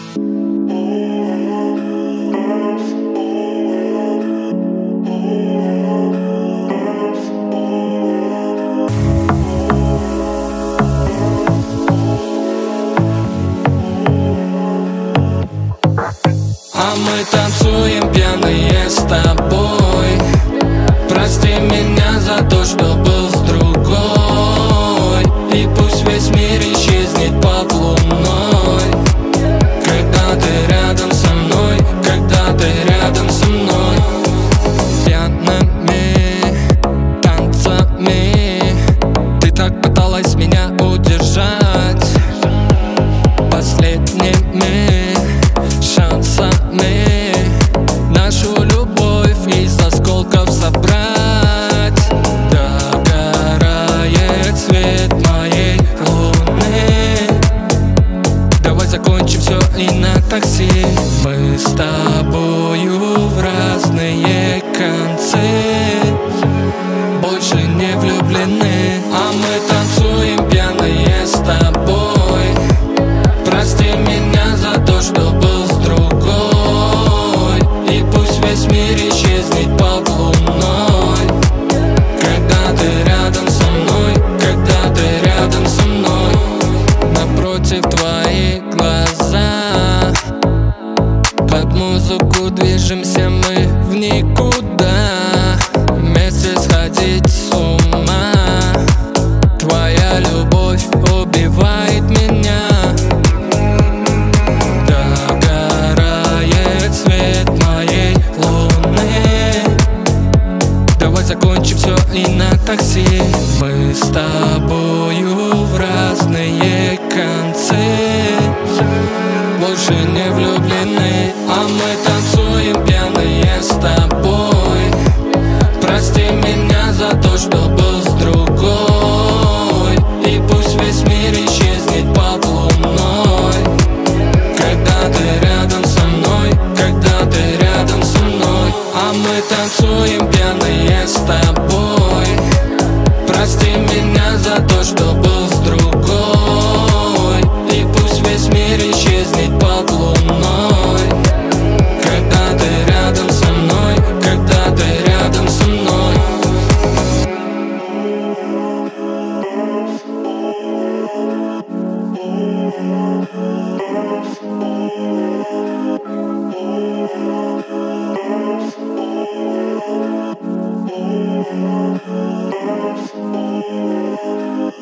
А мы танцуем пьяные с тобой. Прости меня за то, что был с другой. И пусть весь мир исчезнет под луной. Когда ты рядом со мной, когда ты рядом со мной. Пьяными танцами ты так пыталась меня удержать. Последними шансами нашу любовь из осколков собрать. Догорает свет моей луны. Давай закончим все и на такси. Мы с тобою в разные концы, больше не влюблены. А мы танцуем пьяные с тобой. Прости меня за то, что был с другой. И пусть весь мир исчезнет под луной. Когда ты рядом со мной, когда ты рядом со мной. Напротив твои глаза, под музыку движемся мы в никуда. Вместе сходить с ума. Твоя любовь убивает меня. Закончим все и на такси. Мы с тобою в разные концы, больше не влюблены. А мы танцуем пьяные с тобой. Прости меня за то, что был с другой. И пусть весь мир исчезнет под луной. Когда ты рядом со мной, когда ты рядом со мной. А мы танцуем пьяные с тобой. Прости меня за то, что был с другой. И пусть весь мир исчезнет под луной. Когда ты рядом со мной, когда ты рядом со мной. We'll be right back.